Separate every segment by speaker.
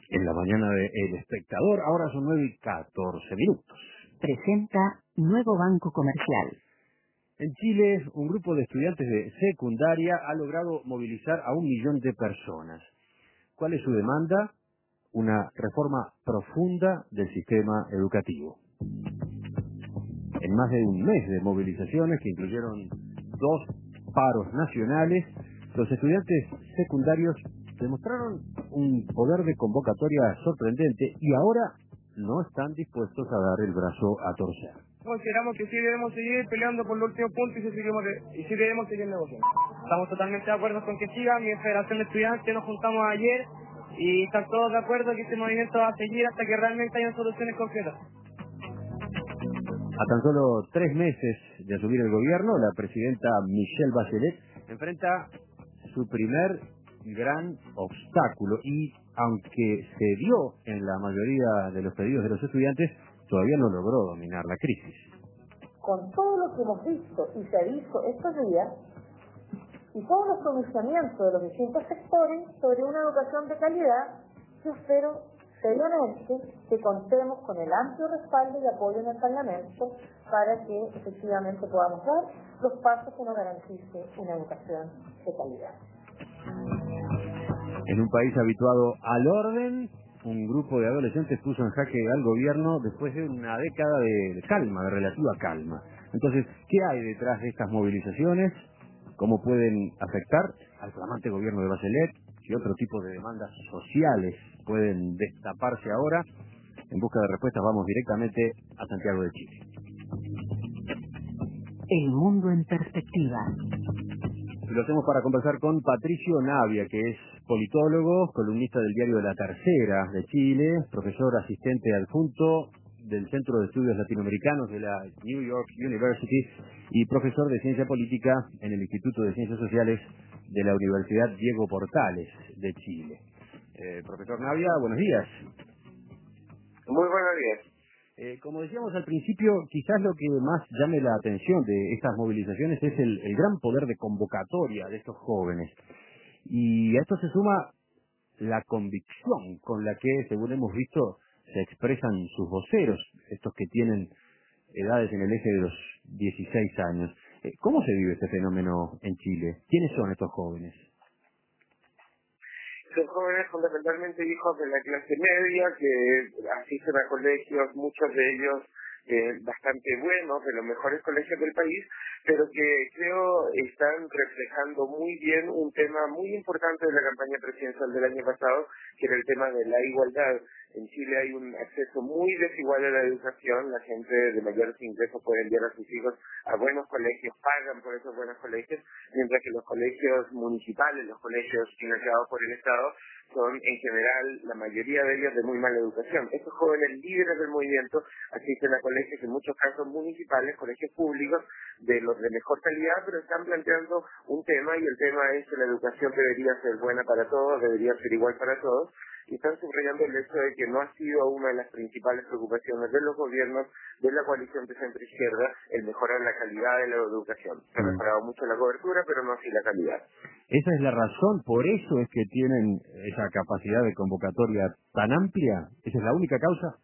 Speaker 1: En la mañana de El Espectador, ahora son 9:14.
Speaker 2: Presenta Nuevo Banco Comercial.
Speaker 1: En Chile, un grupo de estudiantes de secundaria ha logrado movilizar a 1 millón de personas. ¿Cuál es su demanda? Una reforma profunda del sistema educativo. En más de un mes de movilizaciones que incluyeron 2 paros nacionales, los estudiantes secundarios demostraron un poder de convocatoria sorprendente y ahora no están dispuestos a dar el brazo a torcer.
Speaker 3: Consideramos que sí debemos seguir peleando por los últimos puntos y sí debemos seguir negociando. Estamos totalmente de acuerdo con que siga. Mi Federación de Estudiantes nos juntamos ayer y están todos de acuerdo que este movimiento va a seguir hasta que realmente hayan soluciones concretas.
Speaker 1: A tan solo 3 meses de asumir el gobierno, la presidenta Michelle Bachelet enfrenta su primer gran obstáculo y, aunque se dio en la mayoría de los pedidos de los estudiantes, todavía no logró dominar la crisis.
Speaker 4: Con todo lo que hemos visto y se ha visto estos días, y todos los pronunciamientos de los distintos sectores sobre una educación de calidad, yo espero seriamente que contemos con el amplio respaldo y apoyo en el Parlamento para que efectivamente podamos dar los pasos que nos garantice una educación de calidad.
Speaker 1: En un país habituado al orden, un grupo de adolescentes puso en jaque al gobierno después de una década de calma, de relativa calma. Entonces, ¿qué hay detrás de estas movilizaciones? ¿Cómo pueden afectar al flamante gobierno de Bachelet? ¿Qué otro tipo de demandas sociales pueden destaparse ahora? En busca de respuestas vamos directamente a Santiago de Chile.
Speaker 2: El mundo en perspectiva.
Speaker 1: Lo hacemos para conversar con Patricio Navia, que es politólogo, columnista del diario La Tercera de Chile, profesor asistente adjunto del Centro de Estudios Latinoamericanos de la New York University y profesor de Ciencia Política en el Instituto de Ciencias Sociales de la Universidad Diego Portales de Chile. Profesor Navia, buenos días.
Speaker 5: Muy buenos días.
Speaker 1: Como decíamos al principio, quizás lo que más llame la atención de estas movilizaciones es el gran poder de convocatoria de estos jóvenes. Y a esto se suma la convicción con la que, según hemos visto, se expresan sus voceros, estos que tienen edades en el eje de los 16 años. ¿Cómo se vive este fenómeno en Chile? ¿Quiénes son estos jóvenes?
Speaker 5: Son jóvenes fundamentalmente hijos de la clase media que asisten a colegios, muchos de ellos bastante buenos, de los mejores colegios del país, pero que creo están reflejando muy bien un tema muy importante de la campaña presidencial del año pasado, que era el tema de la igualdad. En Chile hay un acceso muy desigual a la educación, la gente de mayores ingresos puede enviar a sus hijos a buenos colegios, pagan por esos buenos colegios, mientras que los colegios municipales, los colegios financiados por el Estado, son en general, la mayoría de ellos, de muy mala educación. Estos jóvenes líderes del movimiento asisten a colegios, en muchos casos municipales, colegios públicos, de los de mejor calidad, pero están planteando un tema, y el tema es que la educación debería ser buena para todos, debería ser igual para todos, y están subrayando el hecho de que no ha sido una de las principales preocupaciones de los gobiernos de la coalición de centro-izquierda el mejorar la calidad de la educación. Se ha mejorado mucho la cobertura, pero no así la calidad.
Speaker 1: ¿Esa es la razón? ¿Por eso es que tienen esa capacidad de convocatoria tan amplia? ¿Esa es la única causa?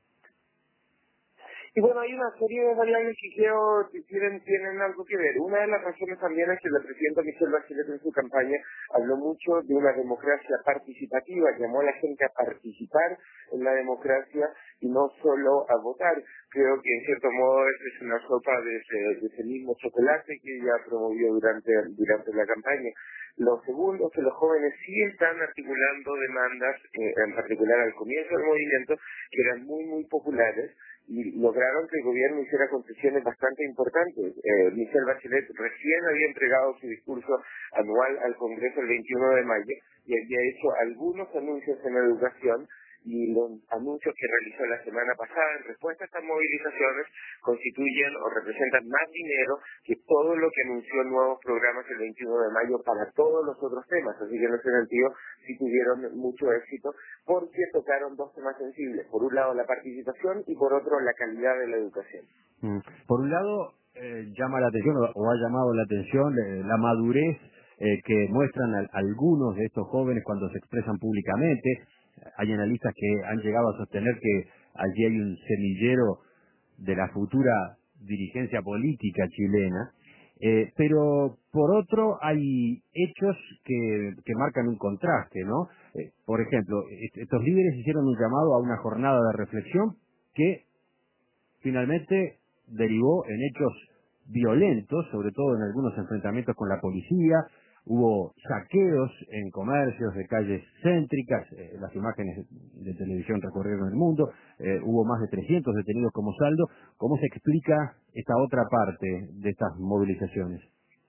Speaker 5: Y bueno, hay una serie de variables que creo que tienen algo que ver. Una de las razones también es que la presidenta Michelle Bachelet en su campaña habló mucho de una democracia participativa, llamó a la gente a participar en la democracia y no solo a votar. Creo que en cierto modo es una sopa de ese mismo chocolate que ella promovió durante la campaña. Lo segundo es que los jóvenes sí están articulando demandas, en particular al comienzo del movimiento, que eran muy, muy populares, y lograron que el gobierno hiciera concesiones bastante importantes. Michelle Bachelet recién había entregado su discurso anual al Congreso el 21 de mayo y había hecho algunos anuncios en educación, y los anuncios que realizó la semana pasada en respuesta a estas movilizaciones constituyen o representan más dinero que todo lo que anunció nuevos programas el 21 de mayo para todos los otros temas. Así que en ese sentido sí tuvieron mucho éxito porque tocaron dos temas sensibles. Por un lado la participación y por otro la calidad de la educación.
Speaker 1: Por un lado llama la atención o ha llamado la atención la madurez que muestran algunos de estos jóvenes cuando se expresan públicamente. Hay analistas que han llegado a sostener que allí hay un semillero de la futura dirigencia política chilena, pero por otro hay hechos que marcan un contraste, ¿no? Por ejemplo, estos líderes hicieron un llamado a una jornada de reflexión que finalmente derivó en hechos violentos, sobre todo en algunos enfrentamientos con la policía. Hubo saqueos en comercios de calles céntricas, las imágenes de televisión recorrieron el mundo, hubo más de 300 detenidos como saldo. ¿Cómo se explica esta otra parte de estas movilizaciones?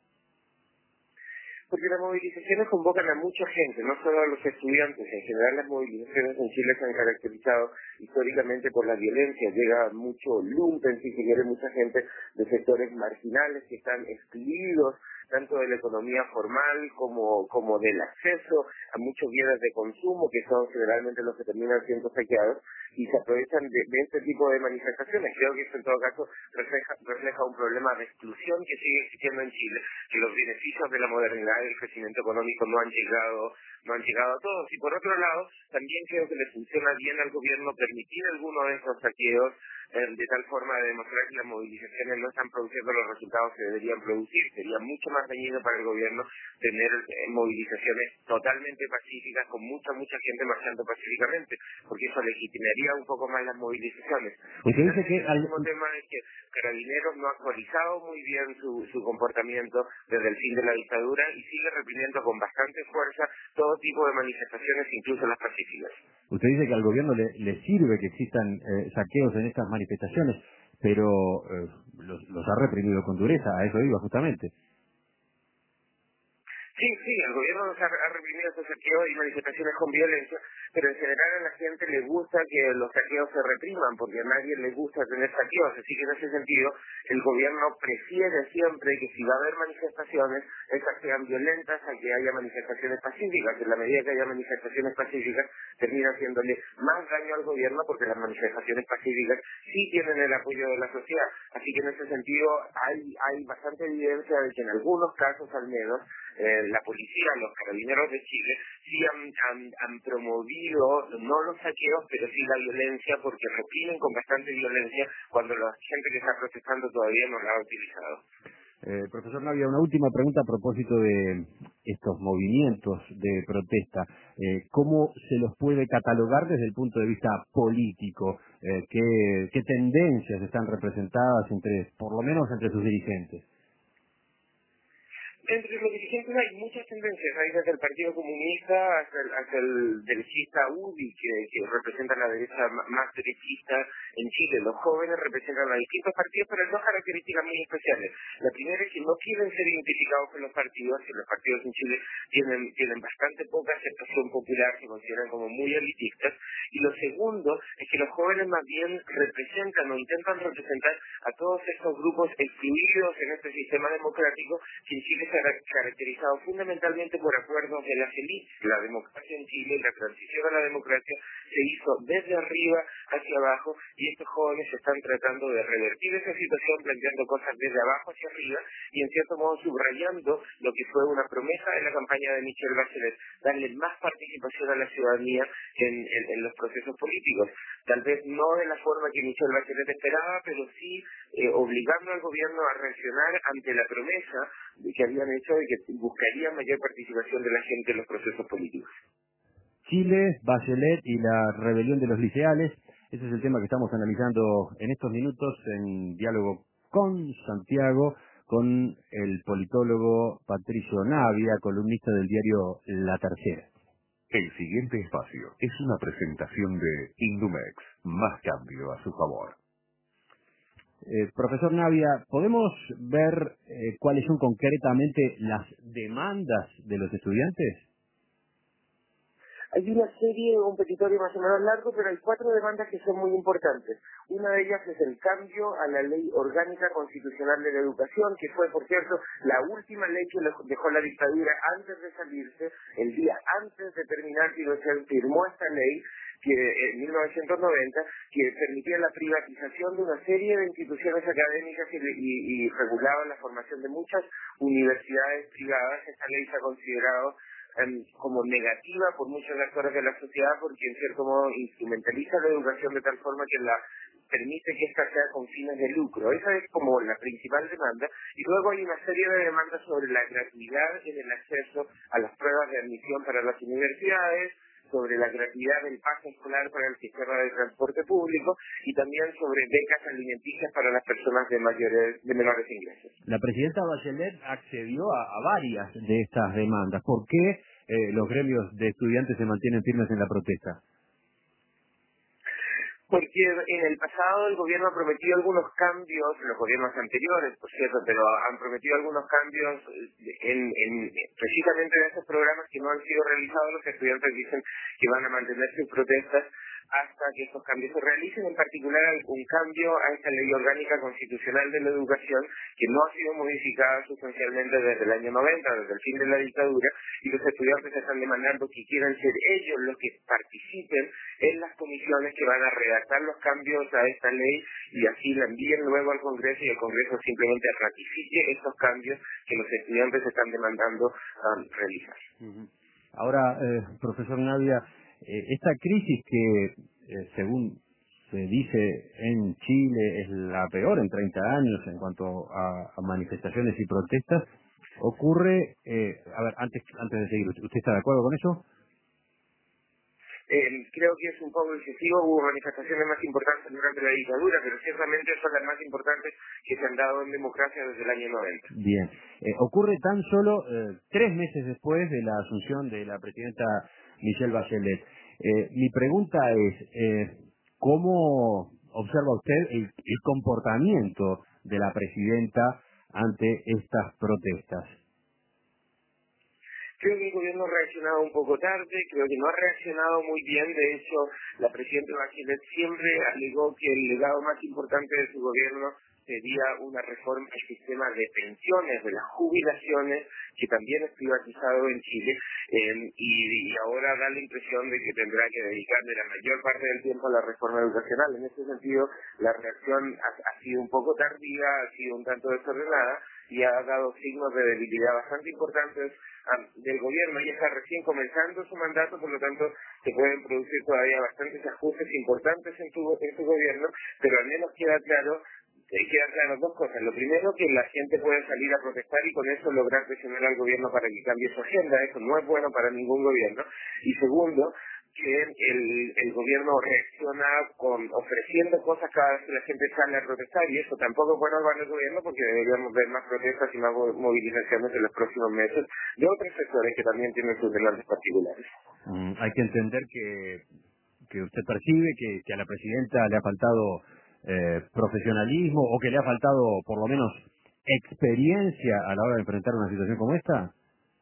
Speaker 5: Porque las movilizaciones convocan a mucha gente, no solo a los estudiantes. En general las movilizaciones en Chile se han caracterizado históricamente por la violencia. Llega mucho lumpen, si se quiere, mucha gente de sectores marginales que están excluidos tanto de la economía formal como del acceso a muchos bienes de consumo, que son generalmente los que terminan siendo saqueados, y se aprovechan de este tipo de manifestaciones. Creo que eso en todo caso refleja un problema de exclusión que sigue existiendo en Chile, que los beneficios de la modernidad y el crecimiento económico no han llegado a todos. Y por otro lado, también creo que le funciona bien al gobierno permitir algunos de estos saqueos, de tal forma de demostrar que las movilizaciones no están produciendo los resultados que deberían producir. Sería mucho más dañino para el gobierno tener movilizaciones totalmente pacíficas, con mucha gente marchando pacíficamente, porque eso legitimaría un poco más las movilizaciones.
Speaker 1: Usted dice que
Speaker 5: el último tema es que Carabineros no ha actualizado muy bien su comportamiento desde el fin de la dictadura y sigue reprimiendo con bastante fuerza todo tipo de manifestaciones, incluso las pacíficas.
Speaker 1: Usted dice que al gobierno le sirve que existan saqueos en estas manifestaciones, pero los ha reprimido con dureza, a eso iba justamente.
Speaker 5: Sí, el gobierno nos ha reprimido esos saqueos y manifestaciones con violencia, pero en general a la gente le gusta que los saqueos se repriman, porque a nadie le gusta tener saqueos, así que en ese sentido el gobierno prefiere siempre que si va a haber manifestaciones, esas sean violentas a que haya manifestaciones pacíficas. En la medida que haya manifestaciones pacíficas, termina haciéndole más daño al gobierno, porque las manifestaciones pacíficas sí tienen el apoyo de la sociedad, así que en ese sentido hay bastante evidencia de que en algunos casos al menos la policía, los carabineros de Chile, sí han promovido, no los saqueos, pero sí la violencia, porque reprimen con bastante violencia cuando la gente que está protestando todavía no la ha utilizado.
Speaker 1: Profesor Navia, una última pregunta a propósito de estos movimientos de protesta. ¿Cómo se los puede catalogar desde el punto de vista político? ¿Qué tendencias están representadas por lo menos entre sus dirigentes?
Speaker 5: Entre los dirigentes hay muchas tendencias, hay desde el Partido Comunista hasta el derechista UDI, que representa la derecha más derechista en Chile. Los jóvenes representan a distintos partidos, pero hay dos características muy especiales. La primera es que no quieren ser identificados con los partidos, y los partidos en Chile tienen bastante poca aceptación popular, se consideran como muy elitistas. Y lo segundo es que los jóvenes más bien representan o intentan representar a todos estos grupos excluidos en este sistema democrático que en Chile se ha caracterizado fundamentalmente por acuerdos de las élites. La democracia en Chile, la transición a la democracia se hizo desde arriba hacia abajo, y estos jóvenes están tratando de revertir esa situación, planteando cosas desde abajo hacia arriba y en cierto modo subrayando lo que fue una promesa de la campaña de Michelle Bachelet, darle más participación a la ciudadanía en los procesos políticos. Tal vez no de la forma que Michelle Bachelet esperaba, pero sí obligando al gobierno a reaccionar ante la promesa que habían hecho de que buscarían mayor participación de la gente en los procesos políticos.
Speaker 1: Chile, Bachelet y la rebelión de los liceales. Ese es el tema que estamos analizando en estos minutos en diálogo con Santiago, con el politólogo Patricio Navia, columnista del diario La Tercera.
Speaker 6: El siguiente espacio es una presentación de Indumex, más cambio a su favor.
Speaker 1: Profesor Navia, ¿podemos ver cuáles son concretamente las demandas de los estudiantes?
Speaker 5: Hay una serie, un petitorio más o menos largo, pero hay 4 demandas que son muy importantes. Una de ellas es el cambio a la Ley Orgánica Constitucional de la Educación, que fue, por cierto, la última ley que dejó la dictadura antes de salirse. El día antes de terminar, Pinochet firmó esta ley, que en 1990, que permitía la privatización de una serie de instituciones académicas y regulaba la formación de muchas universidades privadas. Esta ley se ha considerado como negativa por muchos actores de la sociedad, porque en cierto modo instrumentaliza la educación de tal forma que la permite que esta sea con fines de lucro. Esa es como la principal demanda, y luego hay una serie de demandas sobre la gratuidad en el acceso a las pruebas de admisión para las universidades, sobre la gratuidad del pase escolar para el sistema de transporte público y también sobre becas alimenticias para las personas de menores ingresos.
Speaker 1: La presidenta Bachelet accedió a varias de estas demandas. ¿Por qué los gremios de estudiantes se mantienen firmes en la protesta?
Speaker 5: Porque en el pasado el gobierno ha prometido algunos cambios, los gobiernos anteriores, por cierto, pero han prometido algunos cambios precisamente en esos programas que no han sido realizados. Los estudiantes dicen que van a mantener sus protestas hasta que estos cambios se realicen, en particular un cambio a esta ley orgánica constitucional de la educación que no ha sido modificada sustancialmente desde el año 90, desde el fin de la dictadura, y los estudiantes están demandando que quieran ser ellos los que participen en las comisiones que van a redactar los cambios a esta ley y así la envíen luego al Congreso y el Congreso simplemente ratifique estos cambios que los estudiantes están demandando realizar.
Speaker 1: Ahora, profesor Navia, esta crisis que, según se dice en Chile, es la peor en 30 años en cuanto a manifestaciones y protestas, ocurre, a ver, antes de seguir, ¿usted está de acuerdo con eso?
Speaker 5: Creo que es un poco excesivo. Hubo manifestaciones más importantes durante la dictadura, pero ciertamente son las más importantes que se han dado en democracia desde el año 90.
Speaker 1: Bien. Ocurre tan solo 3 meses después de la asunción de la presidenta Michelle Bachelet. Mi pregunta es, ¿cómo observa usted el comportamiento de la presidenta ante estas protestas?
Speaker 5: Creo que el gobierno ha reaccionado un poco tarde, creo que no ha reaccionado muy bien. De hecho, la presidenta Bachelet siempre alegó que el legado más importante de su gobierno sería una reforma del sistema de pensiones, de las jubilaciones, que también es privatizado en Chile, y ahora da la impresión de que tendrá que dedicarle la mayor parte del tiempo a la reforma educacional. En ese sentido, la reacción ha sido un poco tardía, ha sido un tanto desordenada, y ha dado signos de debilidad bastante importantes del gobierno. Ella está recién comenzando su mandato, por lo tanto se pueden producir todavía bastantes ajustes importantes en su gobierno, pero al menos quedan claras dos cosas. Lo primero, que la gente puede salir a protestar y con eso lograr presionar al gobierno para que cambie su agenda. Eso no es bueno para ningún gobierno. Y segundo, que el gobierno reacciona ofreciendo cosas cada vez que la gente sale a protestar, y eso tampoco es bueno para el gobierno, porque deberíamos ver más protestas y más movilizaciones en los próximos meses de otros sectores que también tienen sus demandas particulares.
Speaker 1: Hay que entender que usted percibe que a la presidenta le ha faltado profesionalismo, o que le ha faltado por lo menos experiencia a la hora de enfrentar una situación como esta.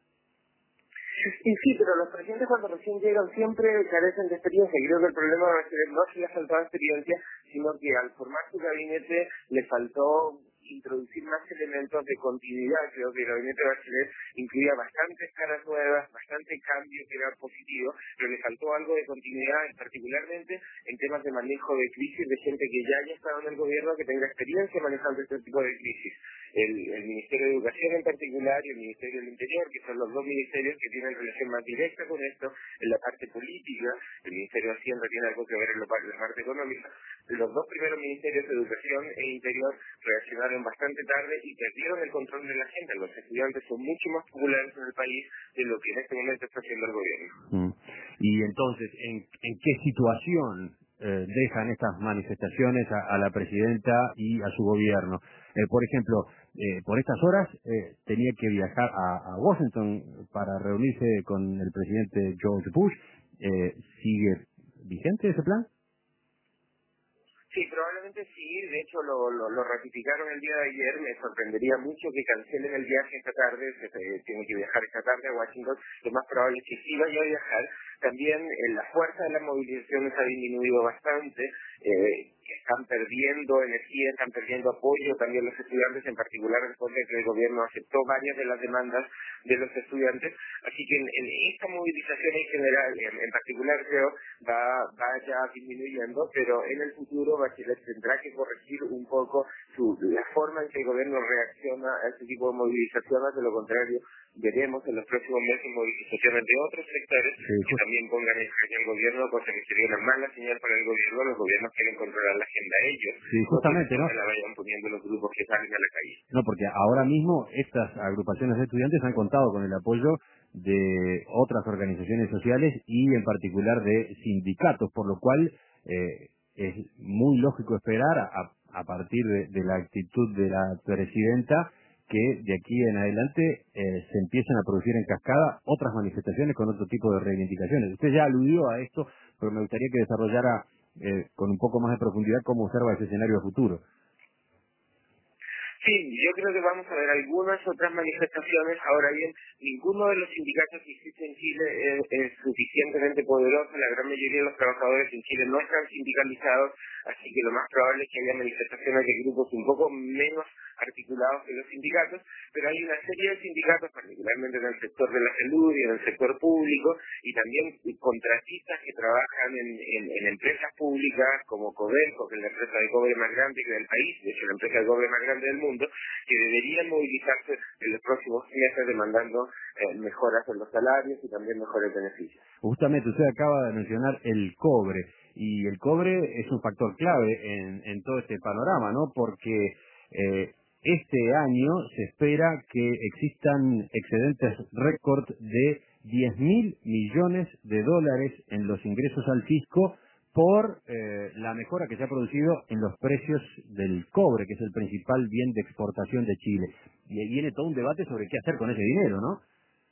Speaker 5: Y sí, pero los presidentes cuando recién llegan siempre carecen de experiencia, y creo que el problema no es que le ha faltado experiencia, sino que al formar su gabinete le faltó introducir más elementos de continuidad. Creo que el gabinete de Bachelet incluía bastantes caras nuevas, bastante cambio que era positivo, pero le faltó algo de continuidad, particularmente en temas de manejo de crisis, de gente que ya haya estado en el gobierno, que tenga experiencia manejando este tipo de crisis. El Ministerio de Educación en particular y el Ministerio del Interior, que son los dos ministerios que tienen relación más directa con esto, en la parte política. El Ministerio de Hacienda tiene algo que ver en la parte económica. Los dos primeros ministerios de Educación e Interior reaccionaron bastante tarde y perdieron el control de la agenda. Los estudiantes son mucho más populares en el país de lo que en este momento está haciendo el gobierno.
Speaker 1: Y entonces, ¿en qué situación dejan estas manifestaciones a la presidenta y a su gobierno? Por ejemplo, por estas horas tenía que viajar a Washington para reunirse con el presidente George Bush. ¿Sigue vigente ese plan?
Speaker 5: Sí, probablemente sí. De hecho, lo ratificaron el día de ayer. Me sorprendería mucho que cancelen el viaje esta tarde. Se tiene que viajar esta tarde a Washington. Lo más probable es que sí vaya a viajar. También la fuerza de las movilizaciones ha disminuido bastante. Están perdiendo energía, están perdiendo apoyo también los estudiantes, en particular después de que el gobierno aceptó varias de las demandas de los estudiantes. Así que en esta movilización en general, en particular creo, va ya disminuyendo, pero en el futuro Bachelet tendrá que corregir un poco la forma en que el gobierno reacciona a este tipo de movilizaciones. De lo contrario, veremos en los próximos meses movilizaciones de otros sectores que también pongan en jaque al gobierno, cosa que sería una mala señal para el gobierno. Los gobiernos quieren controlar la agenda a ellos,
Speaker 1: sí, justamente, ¿no?
Speaker 5: La vayan poniendo los grupos que salen a la calle.
Speaker 1: No, porque ahora mismo estas agrupaciones de estudiantes han contado con el apoyo de otras organizaciones sociales y en particular de sindicatos, por lo cual es muy lógico esperar a partir de la actitud de la presidenta que de aquí en adelante se empiecen a producir en cascada otras manifestaciones con otro tipo de reivindicaciones. Usted ya aludió a esto, pero me gustaría que desarrollara con un poco más de profundidad cómo observa ese escenario a futuro.
Speaker 5: Sí, yo creo que vamos a ver algunas otras manifestaciones. Ahora bien, ninguno de los sindicatos que existen en Chile es suficientemente poderoso. La gran mayoría de los trabajadores en Chile no están sindicalizados, así que lo más probable es que haya manifestaciones de grupos un poco menos articulados que los sindicatos, pero hay una serie de sindicatos, particularmente en el sector de la salud y en el sector público, y también contratistas que trabajan en empresas públicas como Codelco, que es la empresa de cobre más grande del país, de hecho la empresa de cobre más grande del mundo, que deberían movilizarse en los próximos meses demandando mejoras en los salarios y también mejores beneficios.
Speaker 1: Justamente usted acaba de mencionar el cobre, y el cobre es un factor clave en todo este panorama, ¿no? Porque este año se espera que existan excedentes récord de 10.000 millones de dólares en los ingresos al fisco por la mejora que se ha producido en los precios del cobre, que es el principal bien de exportación de Chile. Y ahí viene todo un debate sobre qué hacer con ese dinero, ¿no?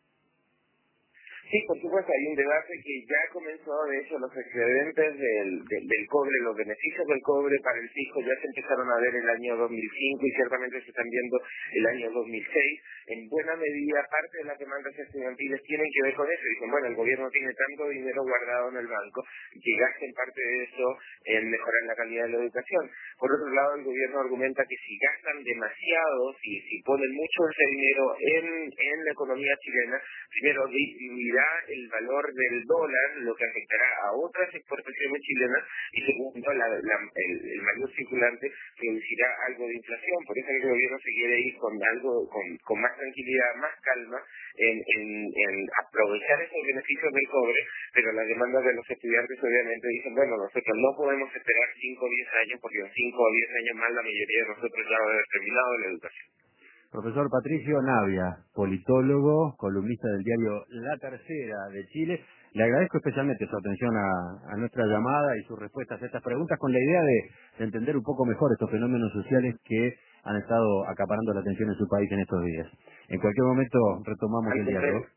Speaker 5: Sí, por supuesto, hay un debate que ya comenzó, de hecho, los excedentes del cobre, los beneficios del cobre para el fisco ya se empezaron a ver el año 2005 y ciertamente se están viendo el año 2006. En buena medida, parte de las demandas estudiantiles tienen que ver con eso. Dicen, bueno, el gobierno tiene tanto dinero guardado en el banco que gasten parte de eso en mejorar la calidad de la educación. Por otro lado, el gobierno argumenta que si gastan demasiado, si ponen mucho ese dinero en la economía chilena, primero disminuirá el valor del dólar, lo que afectará a otras exportaciones chilenas, y segundo, el mayor circulante producirá algo de inflación. Por eso el gobierno se quiere ir con algo, con más tranquilidad, más calma, en aprovechar esos beneficios del cobre, pero las demandas de los estudiantes obviamente dicen, bueno, nosotros no podemos esperar 5 o 10 años, porque en 5 o 10 años más la mayoría de nosotros ya va a haber terminado la educación.
Speaker 1: Profesor Patricio Navia, politólogo, columnista del diario La Tercera de Chile. Le agradezco especialmente su atención a nuestra llamada y sus respuestas a estas preguntas con la idea de entender un poco mejor estos fenómenos sociales que han estado acaparando la atención en su país en estos días. En cualquier momento retomamos el diálogo.